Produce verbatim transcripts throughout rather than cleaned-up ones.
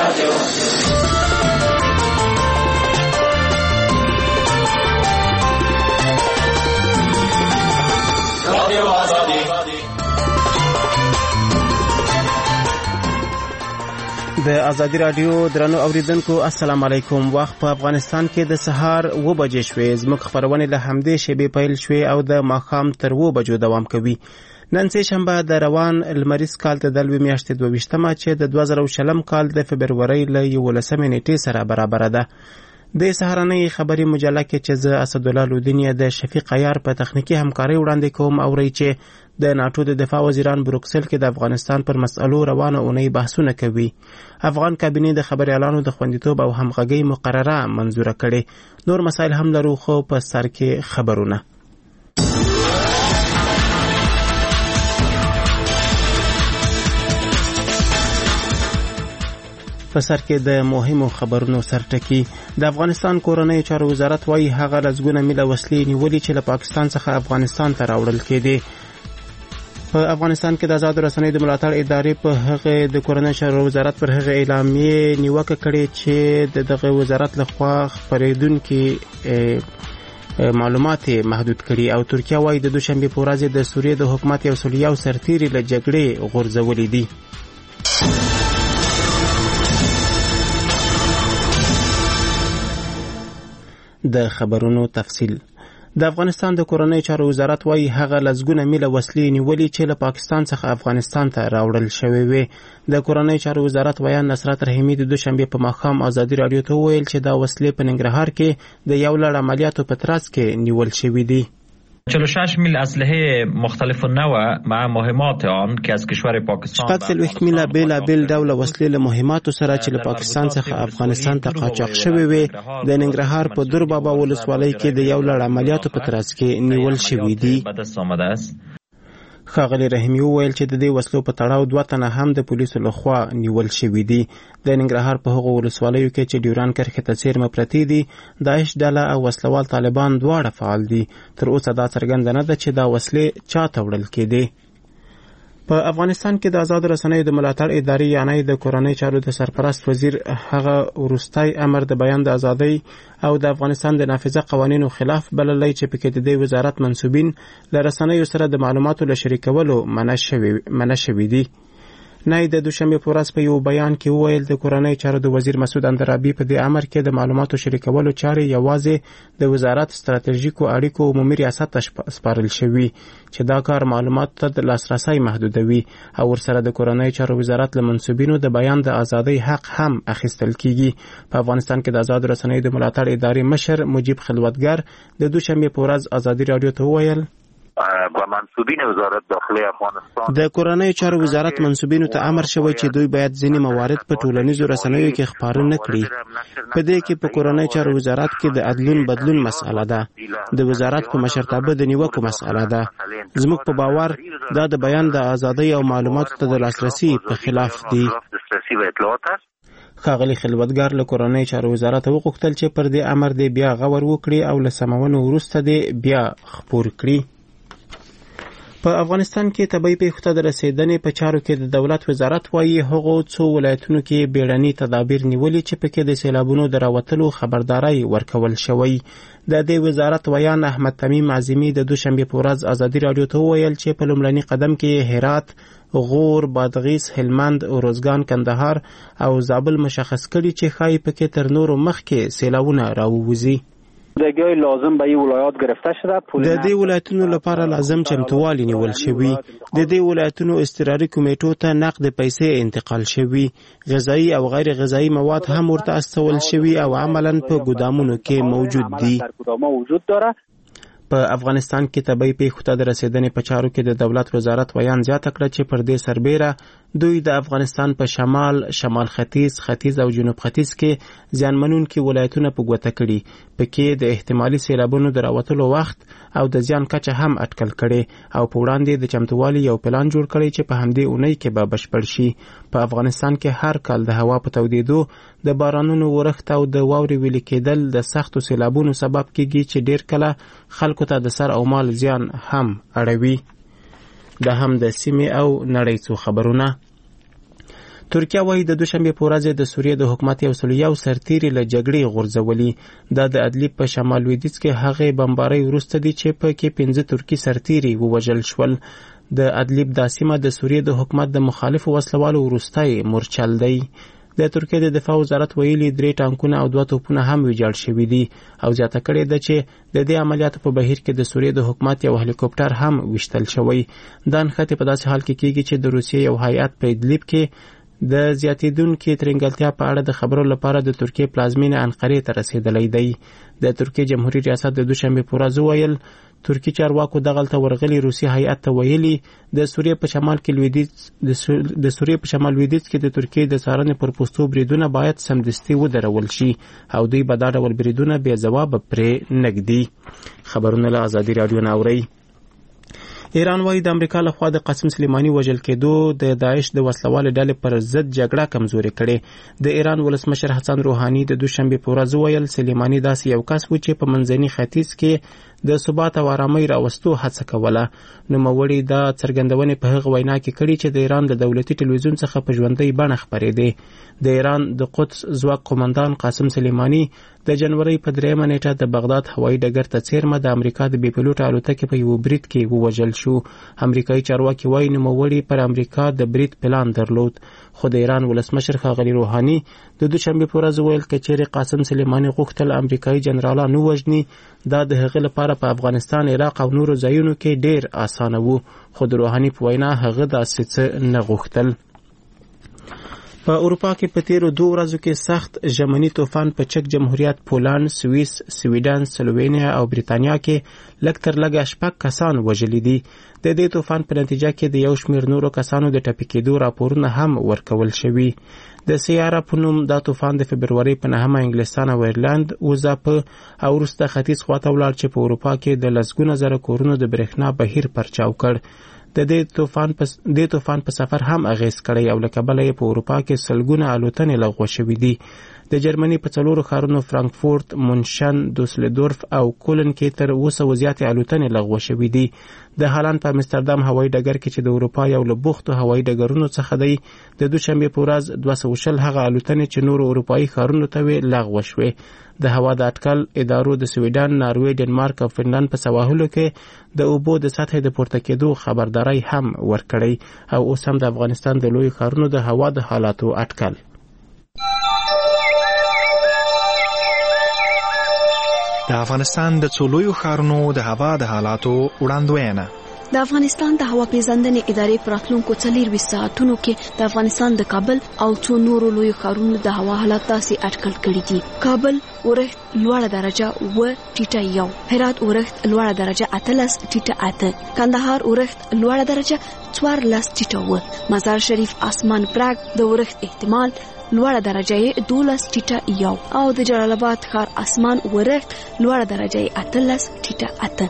د ازادي رادیو درنو اوریدونکو السلام علیکم. وخت په افغانستان کې د سهار و بجې شوې. زموږ خبرونه له همدې شیبې پیل شوې او د ماښام تر و بجو دوام کوي. نن سه شنبه د روان لمریز کال ته د لوي میاشتې دوه ویشتمه چې د دوه زره شلم کال د فبرورۍ له یولسمې نیټې سره برابر ده. د سهارنۍ خبري مجله کې چې زه اسدالله لودینی د شفیق عیار په تخنیکی همکاري وړاندې کوم او ری چې د ناتو د دفاع وزیران بروکسل کې د افغانستان پر مسئلو روانه اونۍ بحثونه کوي. افغان کابینه د خبريالانو د خوندیتوب او همغږي مقرره منزوره کړي. نور مسایل هم لرو خو په سر کې خبرونه. په سر کې د مهمو خبرونو سرټکی. د افغانستان کورنۍ چارو وزارت وايي هغه لزګونه مله وسلې نیولې چې له پاکستان څخه افغانستان ته راوړل کېدي. په افغانستان کې د آزاد رسنیو د ملاتړ ادارې په هغه د کورنۍ چارو وزارت پر هغه اعلامیه نیوکه کړې چې دغه وزارت لخوا خبرېدونکو معلومات محدود کړي او ترکیه وايي د دوشنبه په ورځ د سوریې د حکومت یو سلیاو سرتیری له جګړې غورځولې دي. د خبرونو تفصیل. د افغانستان د کورنۍ چارو وزارت وايي هغه لزګونه مله وسلې نیولې چې له پاکستان څخه افغانستان ته راوړل شوې وي. د کورنۍ چارو وزارت ویان نصرت رحیمی د دوشنبه په ماښام ازادي رادیو ته ویل چې دا وسلې په ننګرهار کې د یو لړ عملیاتو په ترڅ کې نیول شوې دي. چهل و شش میل اسلحه مختلف النوع مع مهمات آن که از کشور پاکستان شپږ څلوېښت میله بېلابېل ډوله وسلې له مهماتو سره چې له پاکستان څخه افغانستان ته قاچاق شوې وي د ننګرهار په دور بابا ولسوالۍ کې د یو لړ عملیاتو په ترڅ کې نیول شوې دي. ښاغلي رحیمی وویل چې د دې وسلو په تړاو دوه تنه هم د پولیسو لخوا نیول شوي دي. د ننګرهار په هغو ولسوالیو کې چې ډیوران کرښې ته څیرمه پرتې دي داعش ډله او وسلوال طالبان دواړه فعال دي. تر اوسه دا څرګنده نه ده چې دا وسلې چا ته وړل کېدې. په افغانستان کې د آزاد رسنیو د ملاتړ ادارې یعنی د کورنۍ چارو د سرپرست وزیر هغه وروستی امر د بیان د ازادۍ او د افغانستان د نافذه قوانینو خلاف بللی چې پکې د دې وزارت منسوبین له رسنیو سره د معلوماتو له شریکولو منع شوي دي. نه د دوشنبه په ورځ په یو بیان کې وویل د کورنۍ چارو د وزیر مسعود اندرابي په دې امر کې د معلوماتو شریکولو چارې یوازې د وزارت ستراتیژیکو اړیکو عمومي ریاست ته سپارل شوي چې دا کار معلوماتو ته د لاسرسي محدودوي او ورسره د کورنۍ چارو وزارت له منسوبینو د بیان د ازادۍ حق هم اخیستل کیږي. په افغانستان کې د آزاد رسنیو د ملاتړ ادارې مشر مجیب خلوتګر د دوشنبه په ورځ ازادي رادیو ته وویل و منسوبین وزارت داخله افغانستان د کورنۍ چارو وزارت منسوبینو ته امر شوی چې دوی باید ځینې موارد په ټولنیزو رسنیو کې خپاره نه کړي. په دې کې په کورنۍ چارو وزارت کې د عدلون بدلون مسأله ده، د وزارت په مشرتابه د نیوکو مسأله ده. زموږ په باور دا د بیان د ازادۍ او معلوماتو ته د لاسرسي په خلاف دي. ښاغلي خلوتګر له کورنۍ چارو وزارت وغوښتل چې پر دې امر دې بیا غور وکړي او له سمونو وروسته دې بیا خپور کړي. په افغانستان کې طبي پیښو ته د رسیدنې په چارو کې د دولت وزارت وايي هغو څو ولایتونو کې بیړني تدابیر نیولي چې پکې د سیلابونو د راوتلو خبرداري ورکول شوی. د دې وزارت ویان احمد تمیم عظیمی د دوشنبه په ورځ ازادي رادیو ته وویل چې په لومړني قدم کې هرات، غور، بادغیس، هلمند، اروزګان، کندهار او زابل مشخص کړي چې ښایي پکې تر نورو مخکې سیلابونه راووځي. دګي لازم به ولایت گرفته شده. د دې ولایتونو لپاره لازم چمتووالی نیول شوی. د دې ولایتونو اضطراري کمیټو ته نقد پیسې انتقال شوی. غذایی او غیر غذایی مواد هم ورته استول شوی او عملاً په ګودامونو کې موجود دي. په افغانستان کې طبي پیښو ته د رسیدنې په چارو کې د دولت وزارت ویان زیاته کړه چې پر دې سربیره دوی د افغانستان په شمال، شمال ختیځ، ختیځ او جنوب ختیځ کې زیانمنونکي ولایتونه په ګوته کړي. پکې د احتمالي سیلابونو د راوتلو وخت او د زیان کچه هم اټکل کړي او په وړاندې د چمتووالي یو پلان جوړ کړي چې په همدې اونۍ کې به بشپړ شي. په افغانستان کې هر کال د هوا په تودېدو، د بارانونو ورښت او د واورې ویلې کېدل د سختو سیلابونو سبب کېږي چې ډېر کله خلکو ته د سر او مال زیان هم اړوي. دا هم د سیمې او نړۍ څو خبرونه. ترکیه وايي د دوشنبه په ورځ د سوریې د حکومت یو سل یو سرتیري له جګړې غورځولي. دا د ادلیب په شمال لویدیځ کې هغه بمبارۍ وروسته دي چې په کې پنځه ترکی سرتیري ووژل شول. د ادلیب دا سیمه د سوریې د حکومت د مخالفو وسلوالو وروستی مورچل دی. د ترکیې د دفاع وزارت ویلي درې ټانکونه او دوه توپونه هم ویجاړ شوي دي او زیاته کړې ده چې د دې عملیاتو په بهیر کې د سوریې د حکومت یو هلیکوپټر هم ویشتل شوی. دا نښتې په داسې حال کې کیږي چې د روسیې یو هیئت په ادلیب کې د زیاتېدونکې ترنګلتیا په اړه د خبرو لپاره د ترکیې پلازمینه انقرې ته رسېدلی دی. د ترکیې جمهوریت ریاست د دوشنبه په ورځ وویل ترکی چارواکو دغلته ورغلي روسي هیئت ته ویلي د سوریې په شمال کې لویدیځ د سوریې په شمال لویدیځ کې د ترکیې د څارنې پر پوستو بریدونه باید سمدستي ودرول شي او دوی به دا ډول بریدونه بې ځوابه پرې نږدي. خبرونه له ازادي راډیو نه اورئ. ایران وايي د امریکا لخوا د قاسم سلیماني وژل کېدو د داعش د وسلوالې ډلې پر ضد جګړه کمزورې کړې. د ایران ولسمشر حسن روحاني د دوشنبه په ورځ ویل سلیماني داسې یو کس و چې په منځني ختیځ کې د ثبات او آرامۍ راوستو هڅه کوله. نوموړي دا څرګندونې په هغه وینا کې کړي چې د ایران د دولتي ټلویزیون څخه په ژوندۍ بڼه خپرېدې. د ایران د قدس ځواک قومندان قاسم سلیماني د جنوري په دریمه نیټه د بغداد هوایي ډګر ته څیرمه د امریکا د بې پیلوټه الوتکې په یو برید کې ووژل شو. امریکایي چارواکي وايي نوموړي پر امریکا د برید پلان درلود. خو د ایران ولسمشر ښاغلي روحاني د دوشنبه په ورځ ویل که چیرې قاسم سلیماني غوښتل امریکایي جنرالان ووژني دا د هغه لپاره په افغانستان، عراق او نورو ځایونو کې ډیر اسانه وو. خو د روحاني په وینا هغه داسې څه نه غوښتل. په اروپا کې په تیرو دوه ورځو کې سخت ژمني طوفان په چک جمهوریت، پولند، سوئیس، سویډن، سلووینیا او بریتانیا کې لږ تر لږه شپږ کسان وژلي دي. د دې طوفان په نتیجه کې د یو شمېر نورو کسانو د ټپي کېدو راپورونه هم ورکول شوي. د سیاره په نوم دا طوفان د فبرورۍ په نهمه انګلستان او ایرلند وځاپه او وروسته ختیځ خواته ولاړ چې په اروپا کې د لسګونه زره کورونو د برېښنا بهیر پرچاو کړ. د دې طوفان په دې طوفان په سفر هم اغیز کړی او له کبله یې په اروپا کې سلګونه الوتنې لغوه شوې دي. د جرمني په څلورو ښارونو فرانکفورت، مونشن، دوسلدورف او کولن کې تر اوه سوه زیاتې الوتنې لغوه شوې دي. د هالند په امستردام هوایي ډګر کې چې د اروپا یو له بوختو هوایي ډګرونو څخه دی د دوشنبې په ورځ دوه سوه شل هغه الوتنې چې نورو اروپایي ښارونو ته وې لغوه شوې. د هوا د اټکل ادارو د سویډن، ناروې، ډنمارک او فنلند په سواحلو کې د اوبو د سطحې د پورته کېدو خبرداری هم ورکړی او اوس هم د افغانستان د لوی ښارونو د هوا د حالاتو اټکل. د افغانستان د څو لویو ښارونو د هوا د حالاتو وړاندوینه. د افغانستان د هوا پیژندنې ادارې په راتلونکو څلورویشت ساعتونو کې د افغانستان د کابل او څو نورو لویو ښارونو د هوا حالات داسې اټکل کړي دي: کابل اورښت لوړه درجه و ټیټه یو، هرات اورښت لوړه درجه اتلس ټیټه اته، کندهار اورښت لوړه درجه څوارلس ټیټه و، مزار شریف اسمان پراګ د اورښت احتمال لوړه درجه یې دولس ټیټه یو او د جلال آباد ښار اسمان اورښت لوړه درجه یې اتلس ټیټه اته.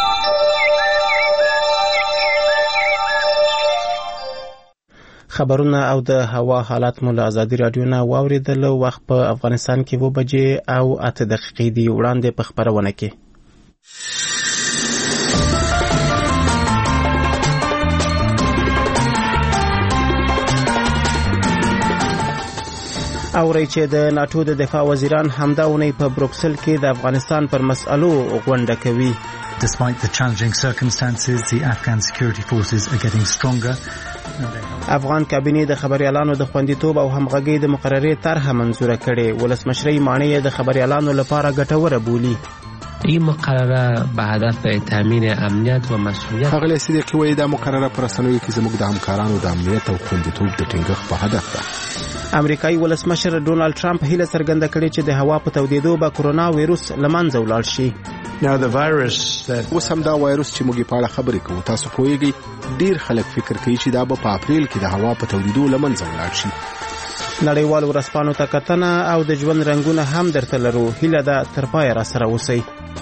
خبرونه او د هوا حالات مو له ازادي راډیو نه واوریدل. وخت په افغانستان کې و بجې او اته دقیقې دی. وړاندې په خبرونه کې اوري چې د ناتو د دفاع وزیران همدا ونی په بروکسل کې د افغانستان پر مسألو غونډه کوي. Despite the challenging circumstances, the Afghan security forces are getting stronger. افغان کابینه د خبريالانو د خوندیتوب او همغږي د مقررې طرحه منزوره کړې. ولسمشرۍ معنی د خبريالانو لپاره ګټوره بولی. این مقرره به هدف تامین امنیت و مسئولیت. هغه صدیقی وایي دا مقرره پر رسنیو کې زموږ د همکارانو د امنیت او خوندیتوب د ټینګښت په هدف ده. امریکایي ولسمشر ډونالد ټرمپ هیله څرګنده کړې چې د هوا په تودېدو به کرونا وایروس له منځه ولاړ شي. Now the virus that اوس هم دا وایروس چې موږ په اړه خبرې کوو تاسو پوهیږئ ډیر خلک فکر کوي چې دا به په اپریل کې د هوا په تودېدو له منځه ولاړ شي. نړیوال ورځپاڼو ته کتنه او د ژوند رنګونه هم درته لرو. هیله ده تر پایه را سره اوسئ.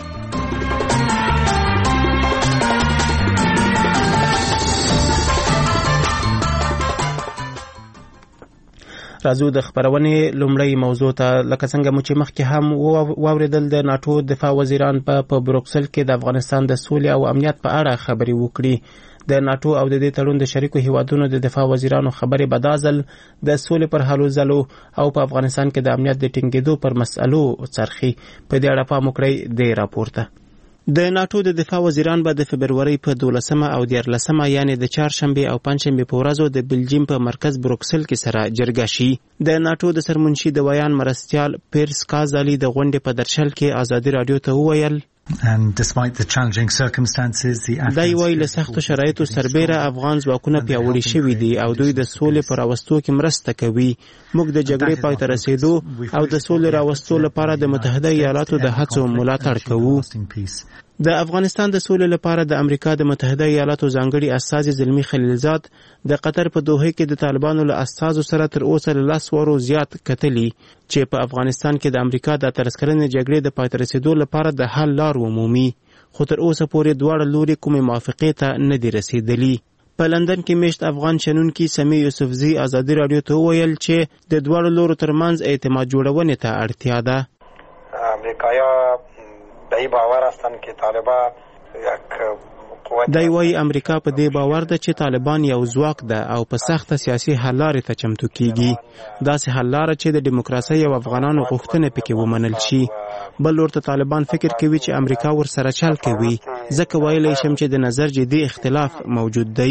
راځو د خبرونې لومړی موضوع ته. لکه څنګه مو چې مخکې هم واوریدل د ناتو دفاع وزیران په بروکسل کې د افغانستان د سولې او امنیت په اړه خبرې وکړي. د ناتو او د دې تړون د شریکو هیوادونو د دفاع وزیرانو خبرې به دا ځل د سولې پر هلو ځلو او په افغانستان کې د امنیت د ټینګېدو پر مسئلو څرخي. په دې اړه پام وکړئ د راپورته. د ناتو د دفاع وزیران به د فبرورۍ په دولسمه او دیارلسمه یعنی د چهارشنبې او پنجشنبې په ورځو د بلجیم په مرکز بروکسل کې سره جرګه شي. د ناتو د سرمنشي د ویان مرستیال پیرس کازالي د غونډې په درشل کې ازادي رادیو ته وویل And despite the challenging circumstances, the دای وایي له سختو شرایطو سربیره افغان ځواکونه پیاوړي شوي دي او دوی د سولې په راوستو کې مرسته کوي. موږ د جګړې پای ته رسیدو او د سولې راوستو لپاره د متحده ایالاتو د هڅو ملاتړ کوو. د افغانستان د سولې لپاره د امریکا د متحده ایالاتو ځانګړي استازي زلمی خلیلزاد د قطر په دوحه کې د طالبانو له استازو سره تر اوسه له لس ورو زیات کتلي چې په افغانستان کې د امریکا د ترسکرنې جګړې د پای ته رسیدو لپاره د حل لار ومومي، خو تر اوسه پورې دواړه لوري کومې موافقې ته نه دي رسیدلي. په لندن کې میشت افغان شنونکي سمی یوسفزي ازادي رادیو ته وویل چې د دواړو لورو ترمنځ اعتماد جوړونې ته اړتیا ده. امریکایا دای باور هستن که طالبان یک قوت دای وایي امریکا په دې باور ده چې طالبان یو ځواک ده او په سخته سیاسي حل لارې ته چمتو کیږي. داسې حل لاره چې د دیموکراسۍ او افغانانو غوښتنې پکې ومنل شي. بل ورته طالبان فکر کوي چې امریکا ورسره چل کوي. ځکه ویلی شم چې د نظر جدي اختلاف موجود دی.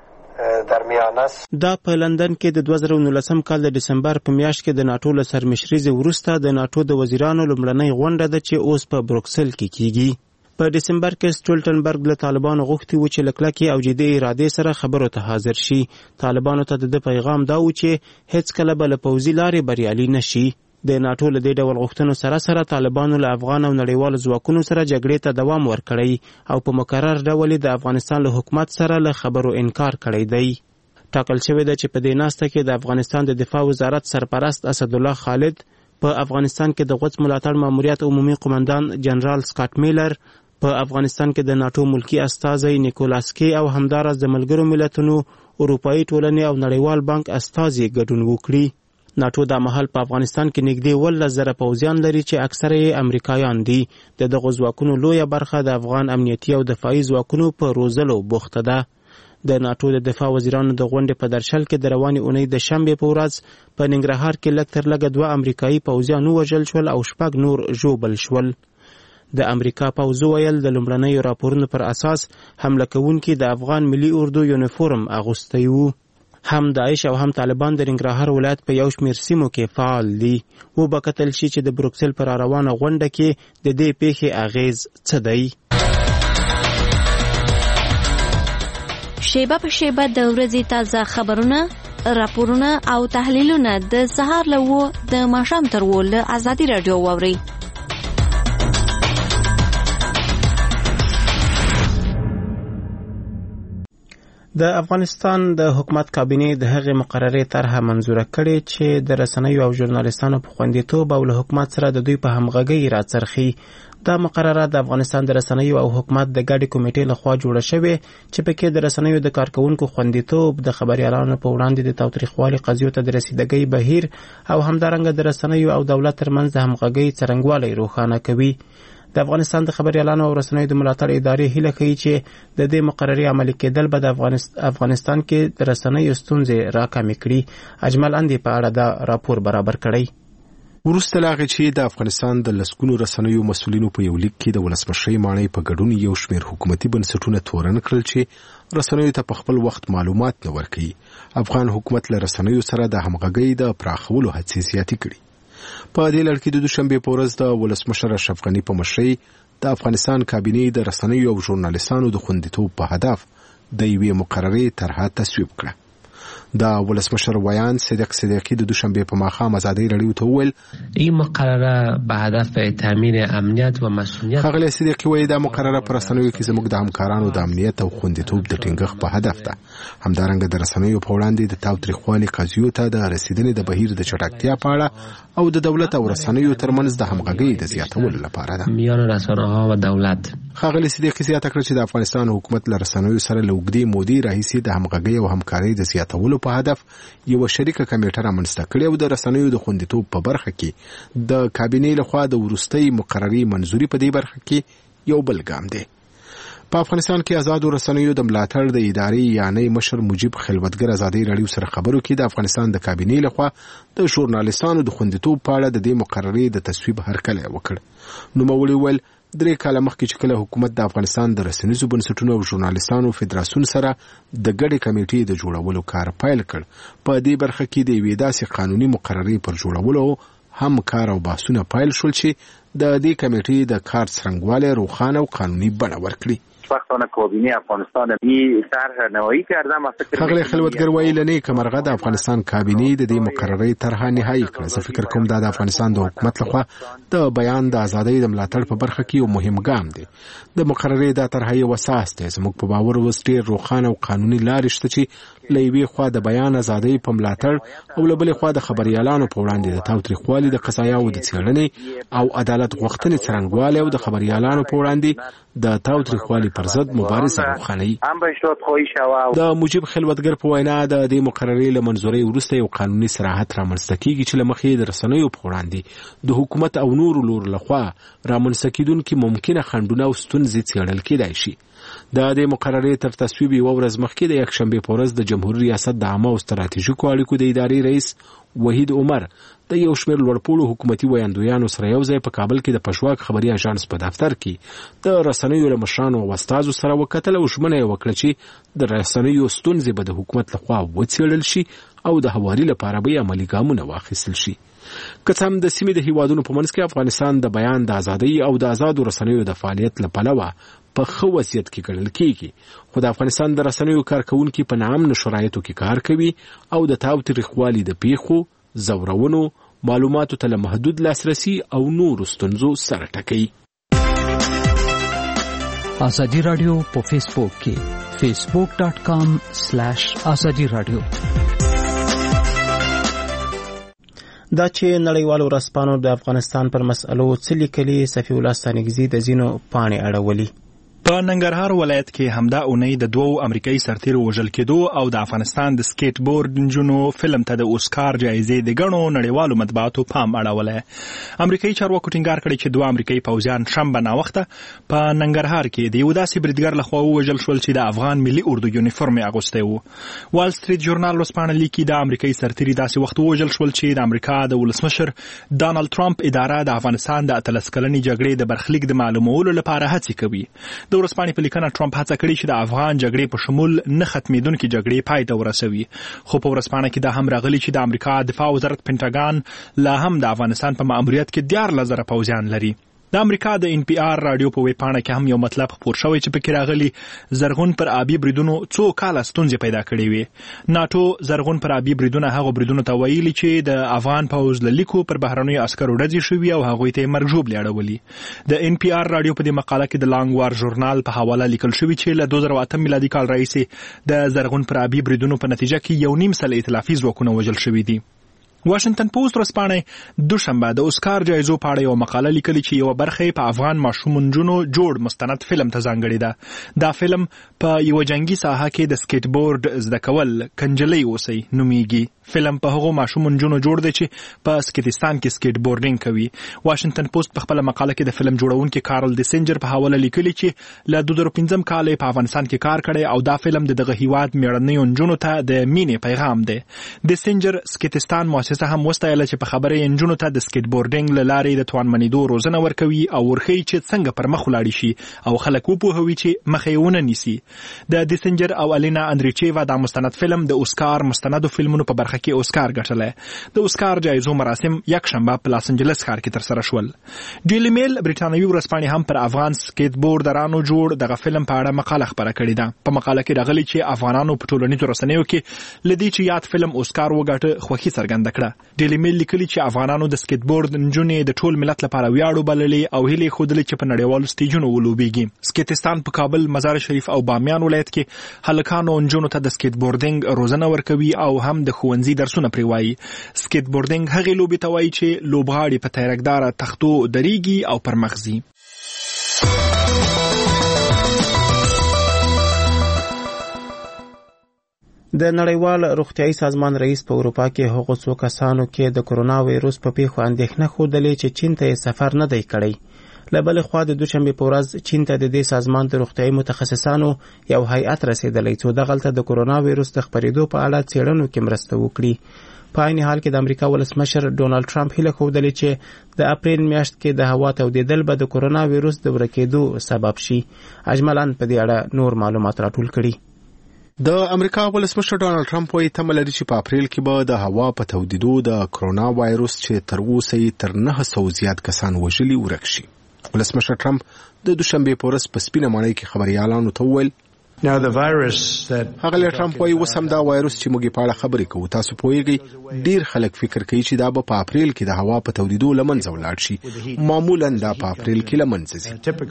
دا په لندن کې د دوه زره نولسم کال د دسمبر په میاشت کې د ناتو له سرمشرۍ وروسته د ناتو د وزیرانو لومړنۍ غونډه ده چې اوس په بروکسل کې کیږي. په دسمبر کې سټولټنبرګ له طالبانو غوښتي و چې له کلکې او جدي ارادې سره خبرو ته حاضر شي. طالبانو ته د پیغام دا و چې هیڅ کله به له پوځي لارې بریالي نشي. د ناتو له دې ډول غوښتنو سره سره طالبانو له افغان او نړیوالو ځواکونو سره جګړې ته دوام ورکړی او په مکرر ډول د افغانستان له حکومت سره له خبرو انکار کړی دی. ټاکل شوی ده چې په دې ناسته کې د افغانستان د دفاع وزارت سرپرست اسدالله خالد، په افغانستان کې د غوڅ ملاتړ ماموریت عمومي قومندان جنرال سکاټ میلر، په افغانستان کې د ناتو ملکی استازی نیکولاس کی او همدارس د ملګرو ملتونو، اروپایي ټولنې او نړیوال بانک استازي ګډون وکړي. ناتو دا مهال په افغانستان کې نږدې ولس زره پوځیان لري چې اکثره یې امریکایان دي. د دغو ځواکونو لویه برخه د افغان امنیتي او دفاعي ځواکونو په روزلو بوخته ده. د ناتو د دفاع وزیرانو د غونډې په درشل کې د روانې اونۍ د شنبې په ورځ په ننګرهار کې لږ تر لږه دوه امریکایي پوځیان ووژل شول او شپږ نور ژوبل شول. د امریکا پوځ ویل د لومړنیو راپورونو پر اساس حمله کوونکي د افغان ملي اردو یونیفورم اغوستی وو. هم داعش او هم طالبان د ننګرهار ولایت په یو شمېر سیمو کې فعال دي. وبکتل شي چې د بروکسل پر روانه غونډه کې د دې پیښې اغیز څه دی. شیبه په شیبه د ورځې تازه خبرونه، راپورونه او تحلیلونه د سهار له وو د ماښام تر وو له ازادي رادیو واورئ. د افغانستان د حکومت کابینه د هغې مقررې طرحه منظوره کړې چې د رسنیو او ژورنالیستانو په خوندیتوب او له حکومت سره د دوی په همغږۍ راڅرخي. دا مقرره د افغانستان د رسنیو او حکومت د ګډې کمیټې لخوا جوړه شوې چې پکې د رسنیو د کارکونکو خوندیتوب، د خبريالانو په وړاندې د تاوتریخوالي قضیو ته د رسیدګۍ بهیر او همدارنګه د رسنیو او دولت ترمنځ د همغږۍ څرنګوالی روښانه کوي. د افغانستان د خبريالانو او رسنیو د ملاتړ ادارې هیله کوي چې د دې مقررې عملي کېدل به د افغانستان کې د رسنیو ستونزې راکمې کړي. اجمل اندي په اړه دا راپور برابر کړی. وروسته لا غي چې د افغانستان د لسګونو رسنیو مسؤلینو په یو لیک کې د ولسمشرۍ ماڼۍ په ګډون یو شمېر حکومتي بنسټونه تورن کړل چې رسنیو ته په خپل وخت معلومات نه ورکوي. افغان حکومت له رسنیو سره د همغږۍ د پراخولو هڅې زیاتې کړي. په دې لړ کې د دوشنبې په ورځ د ولسمشر اشرف غني په مشرۍ د افغانستان کابینې د رسنیو او ژورنالیستانو د خوندیتوب په هدف د یوې مقررې طرحه تصویب کړه. دا ولسمشر ویان صدیق صدیقی د دوشنبه په ماښام ازادي رادیو ته وویل این مقرره به هدف تامین امنیت و مسئولیت. ښاغلی صدیقی وایي دا مقرره پر رسنیو کې زموږ د همکارانو د امنیت او خوندیتوب د ټینګښت په هدف ده. همدارنګه د رسنیو په وړاندې د تاوتریخوالي قضیو ته د رسیدنې د بهیر د چټکتیا په اړه او د دولت او رسنیو ترمنځ د همغږۍ د زیاتولو لپاره ده. میان رسانه‌ها و دولت. ښاغلی صدیقی زیاته کړه چې د افغانستان حکومت له رسنیو سره له اوږدې مودې راهیسې د همغږۍ او همکارۍ د زیاتولو په هدف یو شریکه کمیټه رامنځته کړې او د رسنیو د خوندیتوب په برخه کې د کابینې لخوا د وروستۍ مقررې منځوري په دې برخه کې یو بل ګام دی. په افغانستان کې آزادو رسنیو د ملاتړ د ادارې یعنی مشر مجیب خلوتګر ازادي راډیو سره خبرو کې د افغانستان د کابینې لخوا د ژورنالیستانو د خوندیتوب په اړه د دې مقررې د تصویب هرکلی وکړ. نوموړي وویل درې کاله مخکې چې کله حکومت د افغانستان د رسنیزو بنسټونو او ژورنالیستانو فدراسیون سره د ګډې کمیټې د جوړولو کار پیل کړ، په دې برخه کې د یوې داسې قانوني مقررې پر جوړولو هم کار او بحثونه پیل شول چې د دې کمیټې د کار څرنګوالی روښانه او قانوني بڼه ورکړي. وقتانه کابینه افغانستان این طرح نهایی کردم. ښاغلی خلوتګر وایي له نیکه مرغه د افغانستان کابینې د دې مقررې طرحه نهایی کړه. زه فکر کوم دا د افغانستان د حکومت لخوا د بیان د ازادۍ د ملاتړ په برخه کې یو مهم ګام دی. د مقررې دا طرحه یو اساس دی. زموږ په باور اوس ډېر روښانه او قانوني لارې شته چې له یوې خوا د بیان ازادۍ په ملاتړ او له بلې خوا د خبریالانو په وړاندې د تاوتریخوالي د قضایاو د څېړنې او عدالت غوښتنې څرنګوالی او د خبریالانو په وړاندې د تاوتریخوالي پر ضد مبارزه روښانوي. د مجیب خلوتګر په وینا د دې مقررې له منظورۍ وروسته یو قانوني صراحت رامنځته کیږي چې له مخې د رسنیو په وړاندې د حکومت او نورو لورو لخوا رامنځته کیدونکي ممکنه خنډونه او ستونزې څېړل کېدای شي. د دې مقررې تر تصویب یوه ورځ مخکې د یکشنبې په ورځ د جمهوري ریاست د عامه او ستراتیژیکو اړیکو د ادارې رئیس وحید عمر د یو شمېر لوړپوړو حکومتي ویاندویانو سره یو ځای په کابل کې د پښواک خبري اژانس په دفتر کې د رسنیو له مشرانو او استازو سره وکتل او ژمنه یې وکړه چې د رسنیو ستونزې به د حکومت لخوا وڅېړل شي او د هواري لپاره به عملي ګامونه واخیستل شي. که څه هم د سیمې د هیوادونو په منځ کې افغانستان د بیان د ازادۍ او د آزادو رسنیو د فعالیت له پلوه په ښه وضعیت کې ګڼل کېږي، خو د افغانستان د رسنیو کارکوونکي په ناامنو شرایطو کې کار کوي او د تاوتریخوالي د پیښو، زورونو، معلوماتو ته له محدود لاسرسي او نورو ستونزو سره ټکوي. ازادي راډیو په فیسبوک کې فیسبوک ډاٹ کام سلیش ازادي راډیو. دا چې نړیوالو ورځپاڼو د افغانستان پر مسألو څه لیکلي، صفي الله ستانکزي د ځینو پاڼې اړولي. په ننګرهار ولایت کې همدا اونۍ د دوو امریکایي سرتیرو وژل کېدو او د افغانستان د سکیټ بورډ نجونو فلم ته د اوسکار جایزې د ګڼو نړیوالو مطبوعاتو پام اړولی. امریکایي چارواکو ټینګار کړی چې دوه امریکایي پوځیان شنبه ناوخته په ننګرهار کې د یو داسې بریدګر لخوا ووژل شول چې د افغان ملي اردو یونیفورم یې اغوستی و. وال سټریټ ژورنال ورځپاڼه لیکي د امریکایي سرتیري داسې وخت ووژل شول چې د امریکا د ولسمشر ډانلډ ټرمپ اداره د افغانستان د اتلس کلنې جګړې د برخلیک د معلومولو لپاره هڅې کوي. د ورځپاڼې په لیکنه ټرمپ هڅه کړې چې د افغان جګړې په شمول نه ختمېدونکې جګړې پای ته ورسوي، خو په ورځپاڼه کې دا هم راغلي چې د امریکا دفاع وزارت پینټاګان لا هم د افغانستان په ماموریت کې دیارلس زره پوځیان لري. د امریکا د ان پی آر رادیو په ویبپاڼه کې هم یو مطلب خپور شوی چې پکې راغلی زرغون پر آبي بریدونو څو کاله ستونزې پیدا کړې وې. ناټو زرغون پر آبي بریدونه هغو بریدونو ته ویلي چې د افغان پوځ له لیکو پر بهرنیو عسکرو ډزې شوي او هغوی ته یې مرګ ژوبلې اړولي. د ان پی آر رادیو په دې مقاله کې د لانګ وار ژورنال په حواله لیکل شوي چې له دوه زره اته میلادي کال راهیسې د زرغون پر آبي بریدونو په نتیجه کې یو نیم سل ائتلافي ځواکونه وژل شوي دي. واشنگټن پوسټ ورځپاڼه دوشنبه د اوسکار جایزو په اړه یو مقاله لیکلې چې یو برخه په افغان ماشوم نجونو جوړ مستند فلم ته ځانګړې ده. دا فلم په یو جنگي ساحه کې د سکیټ بورډ زده کول کنجلۍ اوسئ نومیږي. فلم په هغو ماشوم نجونو جوړ دی چې په سکیټستان کې سکیټ بورډینګ کوي. واشنگټن پوسټ په خپل مقاله کې د فلم جوړونکي کارل ډیسنجر په حواله لیکلي چې له دوه زره پنځم کال په افغانستان کې کار کړی او دا فلم د دغه هیواد میړنیو نجونو ته د مینې پیغام دی. ډیسنجر سکیټستان مؤسسه هم وستایله چې په خبره یې نجونو ته د سکیټ بورډینګ له لارې د توانمنېدو روزنه ورکوي او ورښیي چې څنګه پر مخ ولاړې شي او خلک وپوهوي چې مخه یې ونه نیسي. د ډیسنجر او الینا اندریچیوا دا مستند فلم د اوسکار مستندو فلمونو په برخه کې اوسکار ګټلی. د اوسکار جایزو مراسم یکشنبه په لاس انجلس ښار کې ترسره شول. ډیلی میل برټانوي ورځپاڼې هم پر افغان سکیټ بورډرانو جوړ دغه فلم په اړه مقاله خپره کړې ده. په مقاله کې راغلي چې افغانانو په ټولنیزو رسنیو کې له دې چې یاد فلم اوسکار وګاټه خوښي څرګنده کړه. ډیلی میل لیکلي چې افغانانو د سکیټ بورډ نجونې د ټول ملت لپاره ویاړ وبللې او هیلې ښودلې چې په نړیوالو سټیجونو ولوبېږي. سکیټستان په کابل، مزار شریف او بامیان ولایت کې هلکانو نجونو ته د سکیټ بورډینګ روزنه ورکوي او هم د ښوونځي درسونه پرې وایي. سکیټ بورډینګ هغې لوبې ته وایي چې لوبغاړي په تیرکداره تختو درېږي او پر مخ ځي. د نړیوال روغتیايي سازمان رئیس په اروپا کې هغو څو کسانو کې د کرونا وایروس په پیښو اندېښنه ښودلې چې چین ته یې سفر نه دی کړی. له بلې خوا د دوشنبې په ورځ چین ته د دې سازمان د روغتیايي متخصصانو یو هیئت رسېدلی څو دغلته د کرونا ویروس د خپرېدو په اړه څېړنو کې مرسته وکړي. په عین حال کې د امریکا ولسمشر ډونالد ټرمپ هیله ښودلې چې د اپریل میاشت کې د هوا تودېدل به د کرونا ویروس د ورکېدو سبب شي. اجملاً په دې اړه نور معلومات راټول کړي. د امریکا ولسمشر ډونالد ټرمپ وايي تمه لري چې په اپریل کې به د هوا په تودېدو د کرونا وایروس چې تر اوسه یې تر نه سوه زیات کسان وژلي ورک شي. ولسمشر ټرمپ د دوشنبې په ورځ په سپینه ماڼۍ کې خبریالانو ته وویل هغه ټرمپ وايي اوس هم دا وایروس چې موږ په اړه خبرې کوو تاسو پوهیږئ ډیر خلک فکر کوي چې دا به په اپریل کې د هوا په تودېدو له منځه ولاړ شي. معمولا دا په اپریل کې له منځه ځي.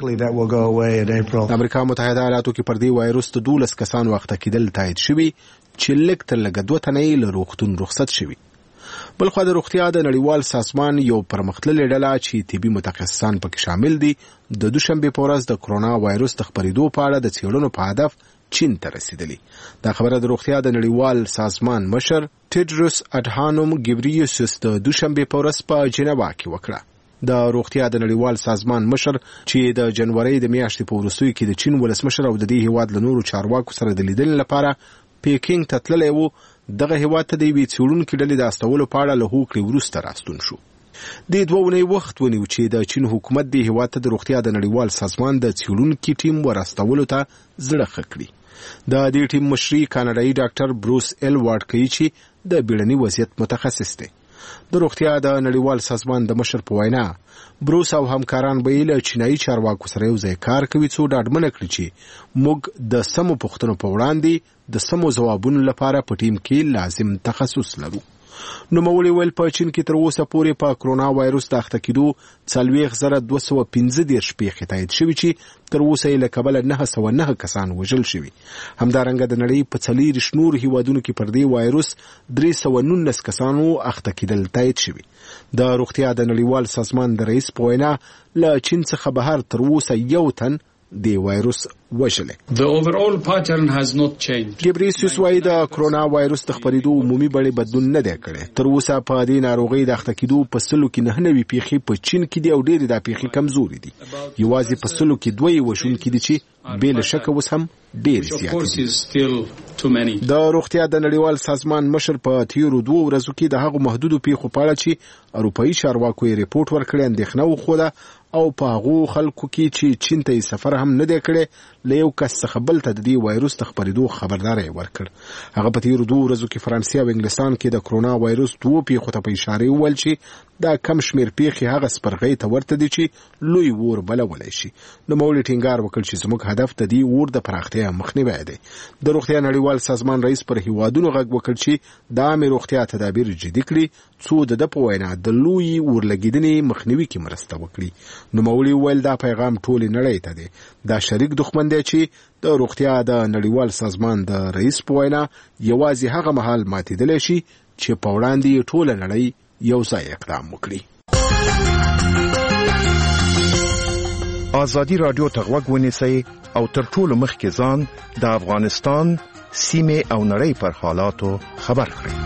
د امریکا متحده ایالاتو کې پر دې وایروس د دولس کسانو اخته کېدل تایید شوي چې لږ تر لږه دوه تنه یې له روغتون رخصت شوي. بلخوا د روغتیا د نړیوال سازمان یو پرمختللې ډله چې طبي متخصصان پکې شامل دي د دوشنبې په ورځ د کرونا وایروس د خپرېدو په اړه د څېړنو په هدف چین ته رسیدلی. دا خبره د روغتیا د نړیوال سازمان مشر ټیډروس اډهانوم ګبریوسس د دوشنبې په ورځ په جنیوا کې وکړه. د روغتیا د نړیوال سازمان مشر چې د جنوري د میاشتې په وروستیو کې د چین ولسمشر او د دې هیواد له نورو چارواکو سره د لیدنې لپاره پیکینګ ته تللی و دغه هیواد ته د یوې څېړونکې ډلې د استولو په اړه له هوکړې وروسته راستون شو. دې دوه اونۍ وخت ونیو چې د چین حکومت دې هیواد ته د روغتیا د نړیوال سازمان د څېړونکي ټیم وراستولو ته زړه ښه کړي. د دې ټیم مشري کاناډایي ډاکټر بروس ایل وارډ کوي چې د بیړني وضعیت متخصص دی. د روغتیا د نړیوال سازمان د مشر په وینا بروس او همکاران به له چینایي چارواکو سره یو ځای کار کوي څو ډاډمنه کړي چې موږ د سمو پوښتنو په وړاندې د سمو ځوابونو لپاره په ټیم کې لازم تخصص لرو. نوموړي ویل په چین کې تر اوسه پورې په کرونا وایروس د اخته کېدو څلوېښت زره دوه سوه پنځه دېرش پیښې تایید شوي چې تر اوسه یې له کبله نهه سوه نهه کسان وژل شوي. همدارنګه د نړۍ په څلېرویشت نورو هیوادونو کې پر دې وایروس درې سوه نولس کسانو اخته کېدل تایید شوي. د روغتیا د نړیوال سازمان د رئیس په وینا له چین څخه بهر تر اوسه یو تن د وایروس وژلی. ګبریسیوس وایي د کرونا وایروس د خپرېدو عمومي بڼې بدلون نه دی کړی. تر اوسه په دې ناروغۍ د اخته کېدو په سلو کې نهه نوي پیښې په چین کې دي او ډېرې دا پیښې کمزورې دي. یوازې په سلو کې دوه یې وژونکي دي چې بې له شکه اوس هم ډېرې زیاتې دي. د روغتیا د نړیوال سازمان مشر په تېرو دوو ورځو کې د هغو محدودو پیښو په اړه چې اروپایي چارواکو یې ریپورټ ورکړی اندېښنه وښوده او په هغو خلکو کې چې چین ته یې سفر هم نه دی کړی له یو کس څخه بل ته د دې وایروس د خپرېدو خبرداری ورکړ. هغه په تېرو دوو ورځو کې فرانسې او انګلستان کې د کرونا وایروس دوو پیښو ته په اشارې وویل چې دا کم شمېر پیښې هغه سپرغۍ ته ورته دي چې لوی اور بلولی شي. نوموړي ټینګار وکړ چې زموږ هدف د دې اور د پراختیا مخنیوی دی. د روغتیا نړیوال سازمان رئیس پر هیوادونو غږ وکړ چې د عامې روغتیا تدابیر جدي کړي څو د ده په وینا د لویې اورلګېدنې مخنیوي کې مرسته وکړي. نوموړي وویل دا پیغام ټولې نړۍ ته دی. دا شریک دښمن دی چې د روغتیا د نړیوال سازمان د رئیس په وینا یوازې هغه مهال ماتېدلی شي چې په وړاندې یې ټوله نړۍ یو ځای اقدام وکړي. ازادي راډیو ته غوږ ونیسئ او تر ټولو مخکې ځان د افغانستان سیمې او نړۍ پر حالاتو خبر کړئ.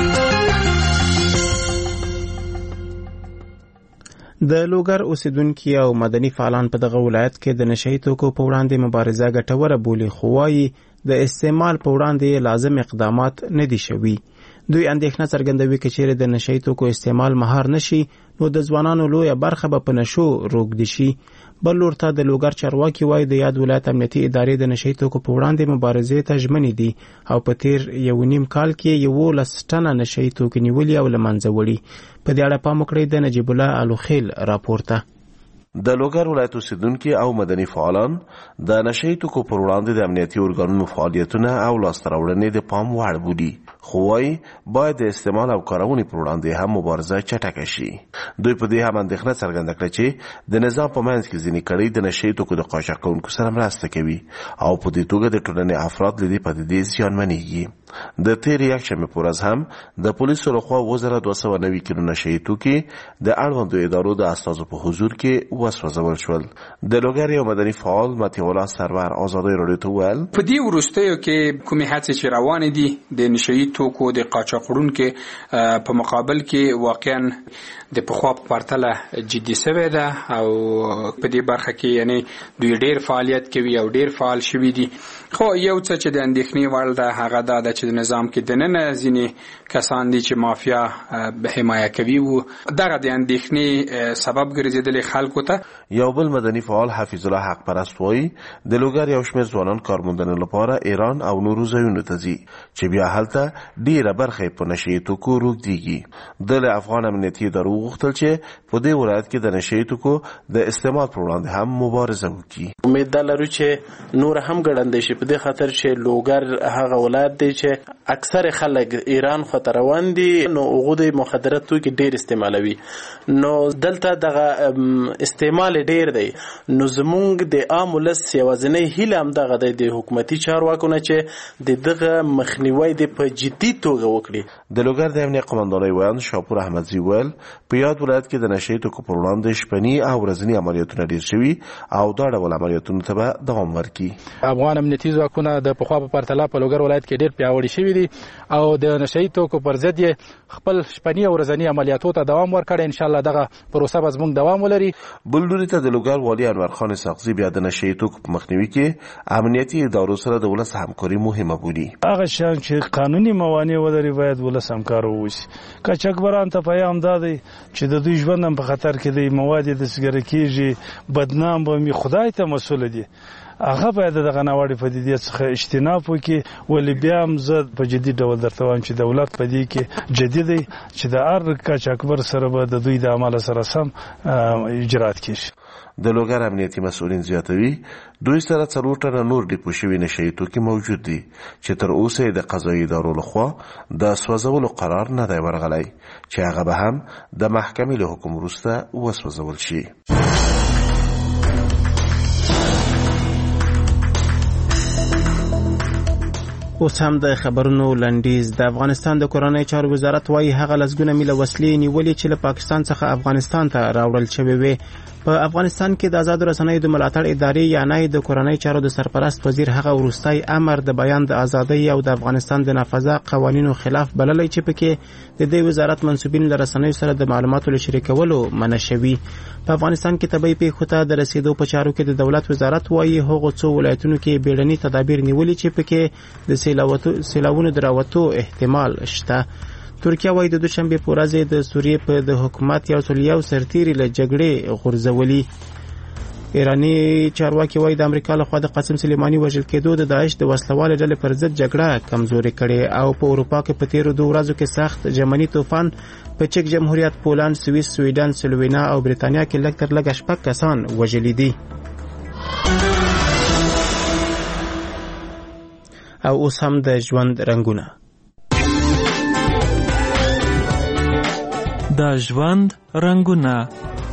د لوګر اوسیدونکي او مدني فعالان په دغه ولایت کې د نشهیي توکو په وړاندې مبارزه ګټوره بولي خو وايي د استعمال په وړاندې لازم اقدامات نه دي شوي. دوی اندېښنه څرګندوي چې چیرې د نشهیي توکو استعمال مهار نشي نو د ځوانانو لویه برخه به په نشو روږدي شي. بل لور ته د لوګر چارواکي وایي د یاد ولایت امنیتي ادارې د نشهیي توکو په وړاندې مبارزې ته ژمنې دي او په تیر یو نیم کال کې یولس ټنه نشهیي توکي نیولي او له منځه وړي. په دې اړه پام وکړئ د نجیب الله الوخیل راپور ته. د لوګر ولایت اوسیدونکي او مدني فعالان د نشهیي توکو پر وړاندې د امنیتي ارګانونو فعالیتونه او لاسته راوړنې د پام وړ بولي خو وايي باید د استعمال او کارونې پر وړاندې هم مبارزه چټکه شي. دوی په دې هم اندېښنه څرګنده کړه چې د نظام په منځ کې ځینې کړۍ د نشهیي توکو د قاچاق کوونکو سره مرسته کوي او په دې توګه د ټولنې افراد له دې پدیدې زیانمنېږي. د تېرې یکشنبې په ورځ هم د پولیسو لخوا اووه زره دوه سوه نوي کیلو نشهیي توکي د اړوندو ادارو د استازو په حضور کې وسوځول شول. د لوګر یو مدني فعال مطیع الله سرور ازادي راډیو ته وویل په دې وروستیو کې کومې هڅې چې روانې دي د نشهیي توکو د قاچاقړونکو په مقابل کې واقعا د پخوا په پرتله جدي شوی ده او په دې برخه کې یعنی دوی ډیر فعالیت کوي او ډیر فعال شوي دي. خو یو څه چې د اندېښنې وړ ده هغه دا ده چې د نظام کې دننه ځینې کسان دي چې مافیا حمایه کوي او دغه د اندېښنې سبب ګرځېدلې خلکو ته. یو بل مدني فعال حفیظ الله حق پرست وایي د لوګر یو شمېر ځوانان کارموندنې لپاره ایران او نورو ځایونو ته ځي چې بیا هلته ډیره برخه په نشي توکو روږديږي. د افغان امنیتي ادارو غوښتل چې په دې ولایت کې د نشي توکو د استعمال پر وړاندې هم مبارزه وکړي. امید ده لرو چې نور هم ګړندې شي په دې خاطر چې لوګر هغه ولایت دی چې اکثر خلک ایران خو ته روان دي نو هغوی د مخدرات توکي ډیر استعمالوي نو دلته دغه استعمال ډیر دی نو زمونږ د عام ولس یوازینی هیله هم دغه دی د حکومتي چارواکو نه چې د دغه مخنیوی د په جدي توګه وکړي. د لوګر د امنیت قومندانۍ ویاند شاپور احمدزي ویل په یاد ولایت کې د نشي توکو پر وړاندې شپني او ورځني عملیاتونه ډیر شوي او دا ډول عملیاتونو ته به دوام ورکړي. افغان امنیتي ځواکونه د پخوا په پرتله په لوګر ولایت کې ډیر پیاوړي شوي دي او د نشي توکو پر ضد یې خپل شپني او ورځني عملیاتو ته دوام ورکړي. ان شاء الله دغه پروسه به زموږ دوام ولري. بل لوري ته د لوګر والي انور خان ساقزي بیا د نشي توکو په مخنیوي کې امنیتي ادارو سره د ولس همکاري مهمه بولي. هغه شان چې قانوني موانع ولري باید ولس همکار ووسی. کچکبران ته پیغام دادی چې د دوی ژوند په خطر کې دی، مواد د سګر کېږي، بدنام به می خدای ته مسول دي. هغه باید دغه ناوړه پدیدې څخه اجتناب وکړي. ولې بیا هم زه په جدي ډول درته وایم چې دولت په دې کې جدي دی چې د هر کچکبر سره به د دوی د عمل سره سم اجرات کیږي. د لوګر امنیتي مسؤلین زیاتوي دوی سره څلور ټنه نور ډیپو شوي نشي توکي موجود دي چې تر اوسه د قضایي ادارو لخوا د سوځولو قرار نه دی ورغلی چې هغه به هم د محکمې له حکم وروسته وسوځول شي. اوس هم د خبرونو لنډیز. د افغانستان د کورنۍ چارو وزارت وايي هغه لسګونه میله وسلې نیولې چې له پاکستان څخه افغانستان ته راوړل شوې وې. په افغانستان کې د آزاد رسنیو د ملاتړ ادارې یعنی د کورنۍ چارو د سرپرست وزیر هغه وروستي امر د بیان د ازادۍ او د افغانستان د نافذه قوانینو خلاف بللی چې پکې د دې وزارت منسوبین له رسنیو سره د معلوماتو له شریکولو منع شوي. په افغانستان کې طبي پیښو ته د رسیدو په چارو کې د دولت وزارت وايي هغو څو ولایتونو کې بیړني تدابیر نیولي چې پکې د سیلاوونو د راوتو احتمال شته. ترکیه وايي د دوشنبه په ورځ د سوریې په د حکومت یو څل یو سرتیري له جګړې غورځولي. ایرانی چارواکي وايي د امریکا لخوا د قاسم سلیماني وژل کېدو د داعش د وسلوال ډلې پر ضد جګړه کمزوري کړي او په اروپا کې په تیرو دوه ورځو کې سخت ژمني طوفان په چک جمهوریت، پولند، سویس، سویډن، سلووینا او بریتانیا کې لږ تر لږه شپږ کسان وژلي دي. او اوس هم د ژوند رنگونه. د ژوند رنگونه.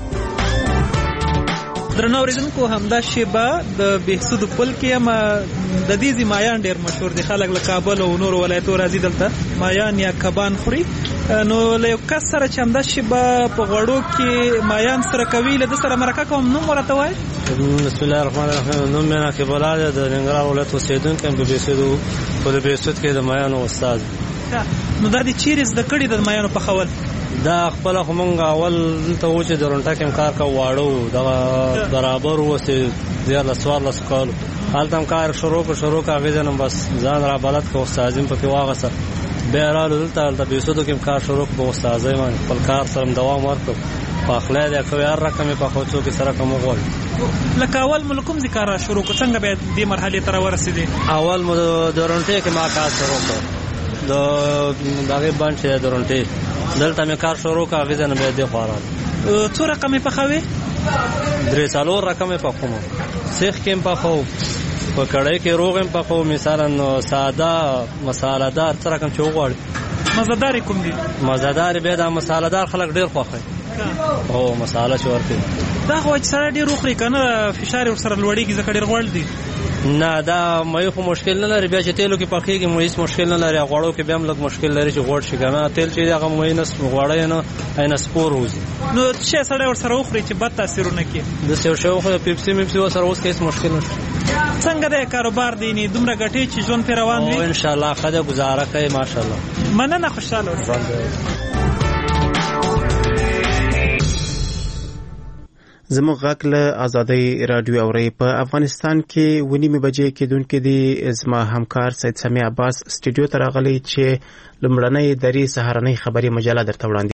درنو اوریدونکو همدا شیبه د بهسود پل کې هم د دې زمایان ډیر مشهور دي. خلک له کابل او نور ولایتو راځي دلته مایان یا کبان خوري. نو له یو کس سره چې همدا شیبه په غوړو کې مایان سره کوي له د سره مرکه کوم نوم ورته وایي. بسم الله الرحمن الرحیم. نوم مې نقیب الله دی د ننګرهار ولایت اوسیدونکی یم. په بهسود په بهسود کې د مایانو استاد. نو دا د چیرې زده کړي د مایانو په خول دا خپل خو مونږ اول دلته و چې درونټه کې کار کوو واړو دغه برابر وسه دیار له سوال له سکالو هلته کار شروع کو شروع کا غوښنه بس ځان را بلد کو استادیم په واغسه به را دلته د بهسودو کې کار شروع کو استادای باندې خپل کار سره دوام ورکړ. په اخلاق د کوي رقم په خوڅو کې سره کوم غول لکه اول ملکم ذکر شروع کو څنګه به د مرحله تر ورسېدي. اول مو درونټه کې ما کار شروع کړ د دغه باندې درونټه دلته مې کار شروع کا غوښنه به دې خواره څو رقم په خوي درې څلور رقم په کوم سیخ کې په خو په کړای کې روغم په خو مثلا ساده مساله دار څه رقم چوغړ مزدار کوم دي مزدار به دا مساله دار خلک ډیر خوښي او مساله شورته دا خو چې سره ډیر روخري کنه فشار ور سره لوړیږي ځکه ډیر غوړ دي. نه دا مې خو مشکل نه لري بیا چې تیلو کې پخېږي مې هیڅ مشکل نه لري. غوړو کې به هم لږ مشکل لري چې غوړ شي کنه تیل چې هغه مې نه غوړای نه اینه سپور وځي. نو چې سره ور سره وخري چې بد تاثیرونه کوي د څه شو خو پیپسي مې په سره اوس کې هیڅ مشکل نشته. څنګه د کاروبار دی نه دومره ګټي چې ژوند پر روان وي؟ ان شاء الله خدای گزاره کوي ماشاءالله. مننه، خوشاله اوسئ. زموږ غږ له ازادۍ راډیو اورئ. په افغانستان کې ونیمې بجې کېدونکې دي. زما همکار سید سمیع عباس سټوډیو ته راغلی چې لومړنۍ درې سهارنۍ خبري مجله درته وړاندې